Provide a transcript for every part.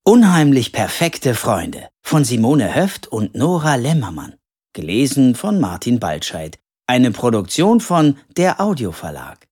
Unheimlich perfekte Freunde von Simone Höft und Nora Lemmermann. Gelesen von Martin Baltscheid. Eine Produktion von der Audioverlag.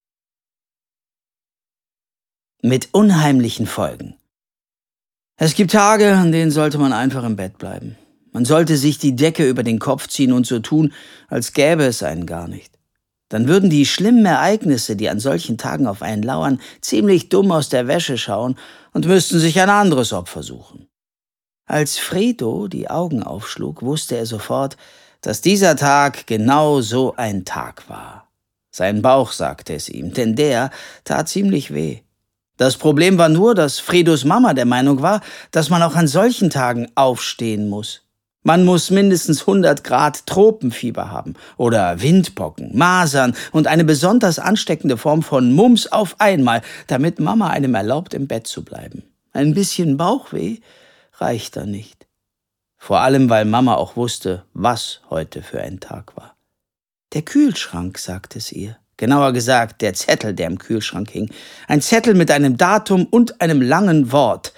Mit unheimlichen Folgen. Es gibt Tage, an denen sollte man einfach im Bett bleiben. Man sollte sich die Decke über den Kopf ziehen und so tun, als gäbe es einen gar nicht. Dann würden die schlimmen Ereignisse, die an solchen Tagen auf einen lauern, ziemlich dumm aus der Wäsche schauen und müssten sich ein anderes Opfer suchen. Als Fredo die Augen aufschlug, wusste er sofort, dass dieser Tag genau so ein Tag war. Sein Bauch sagte es ihm, denn der tat ziemlich weh. Das Problem war nur, dass Fredos Mama der Meinung war, dass man auch an solchen Tagen aufstehen muss. Man muss mindestens 100 Grad Tropenfieber haben oder Windpocken, Masern und eine besonders ansteckende Form von Mumps auf einmal, damit Mama einem erlaubt, im Bett zu bleiben. Ein bisschen Bauchweh reicht da nicht. Vor allem, weil Mama auch wusste, was heute für ein Tag war. Der Kühlschrank, sagte es ihr. Genauer gesagt, der Zettel, der im Kühlschrank hing. Ein Zettel mit einem Datum und einem langen Wort.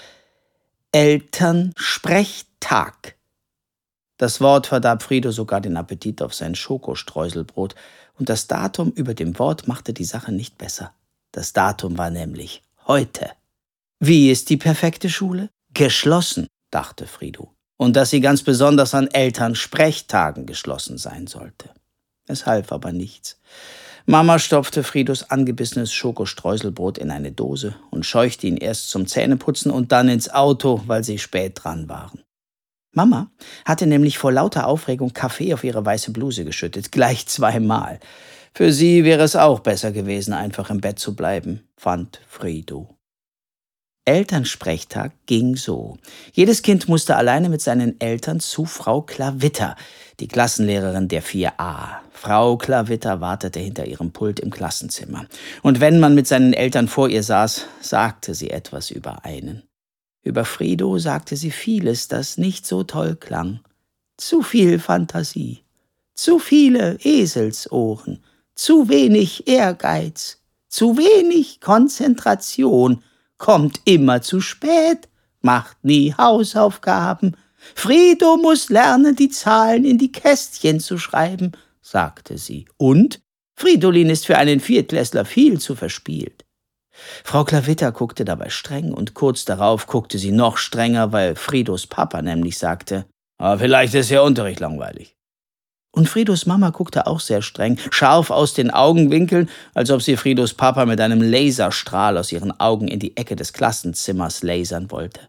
Elternsprechtag. Das Wort verdarb Fredo sogar den Appetit auf sein Schokostreuselbrot. Und das Datum über dem Wort machte die Sache nicht besser. Das Datum war nämlich heute. Wie ist die perfekte Schule? Geschlossen, dachte Fredo. Und dass sie ganz besonders an Elternsprechtagen geschlossen sein sollte. Es half aber nichts. Mama stopfte Fredos angebissenes Schokostreuselbrot in eine Dose und scheuchte ihn erst zum Zähneputzen und dann ins Auto, weil sie spät dran waren. Mama hatte nämlich vor lauter Aufregung Kaffee auf ihre weiße Bluse geschüttet, gleich 2-mal. Für sie wäre es auch besser gewesen, einfach im Bett zu bleiben, fand Fredo. Elternsprechtag ging so. Jedes Kind musste alleine mit seinen Eltern zu Frau Klavitter, die Klassenlehrerin der 4a. Frau Klavitter wartete hinter ihrem Pult im Klassenzimmer. Und wenn man mit seinen Eltern vor ihr saß, sagte sie etwas über einen. Über Fredo sagte sie vieles, das nicht so toll klang. Zu viel Fantasie, zu viele Eselsohren, zu wenig Ehrgeiz, zu wenig Konzentration, kommt immer zu spät, macht nie Hausaufgaben. Fredo muss lernen, die Zahlen in die Kästchen zu schreiben, sagte sie. Und Fridolin ist für einen Viertklässler viel zu verspielt. Frau Klavitter guckte dabei streng und kurz darauf guckte sie noch strenger, weil Fredos Papa nämlich sagte, vielleicht ist Ihr Unterricht langweilig. Und Fredos Mama guckte auch sehr streng, scharf aus den Augenwinkeln, als ob sie Fredos Papa mit einem Laserstrahl aus ihren Augen in die Ecke des Klassenzimmers lasern wollte.